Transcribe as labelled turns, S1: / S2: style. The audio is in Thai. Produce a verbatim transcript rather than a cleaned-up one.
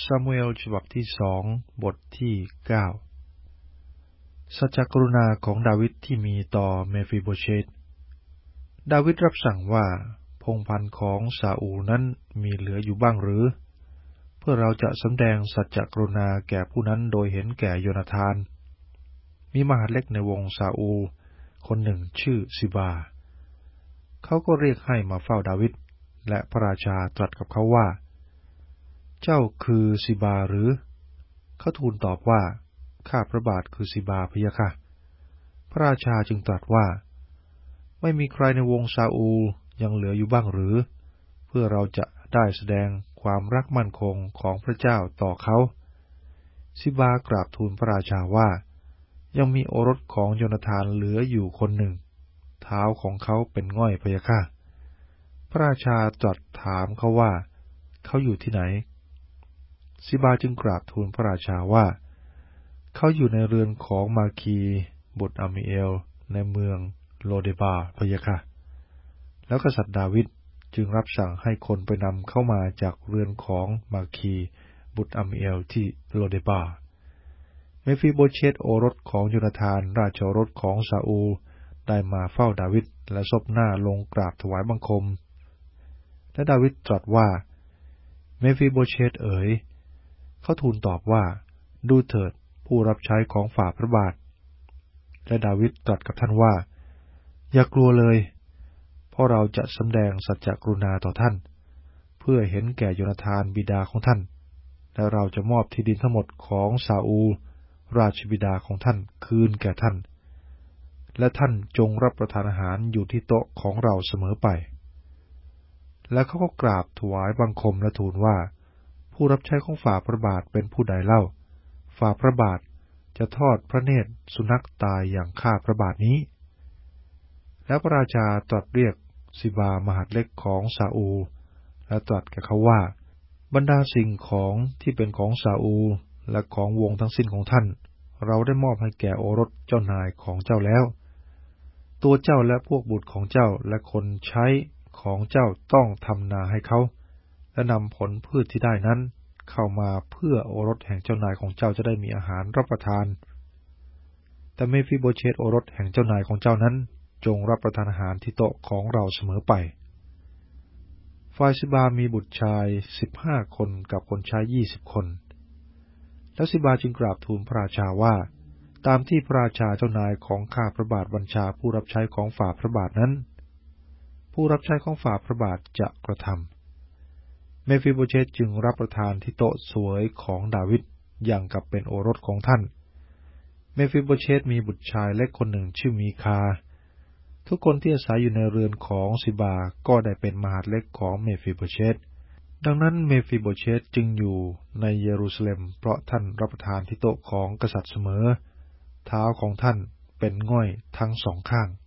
S1: ซามูเอลฉบับที่สองบทที่เก้าสัจจกรุณาของดาวิดที่มีต่อเมฟิโบเชตดาวิดรับสั่งว่าพงศ์พันธุ์ของซาอูลนั้นมีเหลืออยู่บ้างหรือเพื่อเราจะสำแดงสัจจกรุณาแก่ผู้นั้นโดยเห็นแก่โยนาธานมีมหาดเล็กในวงซาอูลคนหนึ่งชื่อซิบาเขาก็เรียกให้มาเฝ้าดาวิดและพระราชาตรัสกับเขาว่าเจ้าคือซิบาหรือเขาทูลตอบว่าข้าพระบาทคือซิบาพะยะค่ะพระราชาจึงตรัสว่าไม่มีใครในวงซาอูลยังเหลืออยู่บ้างหรือเพื่อเราจะได้แสดงความรักมั่นคงของพระเจ้าต่อเขาซิบากราบทูลพระราชาว่ายังมีโอรสของโยนาธานเหลืออยู่คนหนึ่งเท้าของเขาเป็นง่อยพะยะค่ะพระราชาตรัสถามเขาว่าเขาอยู่ที่ไหนซิบาจึงกราบทูลพระราชาว่าเขาอยู่ในเรือนของมาคีบุตรอามิเอลในเมืองโลเดบาพะยะค่ะแล้วกษัตริย์ดาวิดจึงรับสั่งให้คนไปนำเข้ามาจากเรือนของมาคีบุตรอามิเอลที่โลเดบาเมฟิโบเชตโอรสของโยนาธานราชโอรสของซาอูลได้มาเฝ้าดาวิดและซบหน้าลงกราบถวายบังคมและดาวิดตรัสว่าเมฟิโบเชตเอ๋ยเขาทูลตอบว่าดูเถิดผู้รับใช้ของฝ่าพระบาทและดาวิดตรัสกับท่านว่าอย่ากลัวเลยเพราะเราจะสำแดงสัจจกรุณาต่อท่านเพื่อเห็นแก่โยนาธานบิดาของท่านและเราจะมอบที่ดินทั้งหมดของซาอูลราชบิดาของท่านคืนแก่ท่านและท่านจงรับประทานอาหารอยู่ที่โต๊ะของเราเสมอไปและเขาก็กราบถวายบังคมและทูลว่าผู้รับใช้ของฝ่าพระบาทเป็นผู้ใดเล่าฝ่าพระบาทจะทอดพระเนตรสุนัขตายอย่างข้าพระบาทนี้แล้วพระราชาตรัสเรียกซิบามหาดเล็กของซาอูลและตรัสแก่เขาว่าบรรดาสิ่งของที่เป็นของซาอูลและของวงทั้งสิ้นของท่านเราได้มอบให้แก่โอรสเจ้านายของเจ้าแล้วตัวเจ้าและพวกบุตรของเจ้าและคนใช้ของเจ้าต้องทำนาให้เขาและนำผลพืชที่ได้นั้นเข้ามาเพื่อโอรสแห่งเจ้านายของเจ้าจะได้มีอาหารรับประทานแต่เมฟิโบเชตโอรสแห่งเจ้านายของเจ้านั้นจงรับประทานอาหารที่โต๊ะของเราเสมอไปฝ่ายซิบามีบุตรชายสิบห้าคนกับคนใช้ยี่สิบคนแล้วซิบาจึงกราบทูลพระราชาว่าตามที่พระราชาเจ้านายของข้าพระบาทบัญชาผู้รับใช้ของฝ่าพระบาทนั้นผู้รับใช้ของฝ่าพระบาทจะกระทำเมฟิโบเชตจึงรับประทานที่โต๊ะสวยของดาวิดอย่างกับเป็นโอรสของท่านเมฟิโบเชตมีบุตรชายเล็กคนหนึ่งชื่อมีคาทุกคนที่อาศัยอยู่ในเรือนของซิบาก็ได้เป็นมหาดเล็กของเมฟิโบเชตดังนั้นเมฟิโบเชตจึงอยู่ในเยรูซาเล็มเพราะท่านรับประทานที่โต๊ะของกษัตริย์เสมอเท้าของท่านเป็นง่อยทั้งสองข้าง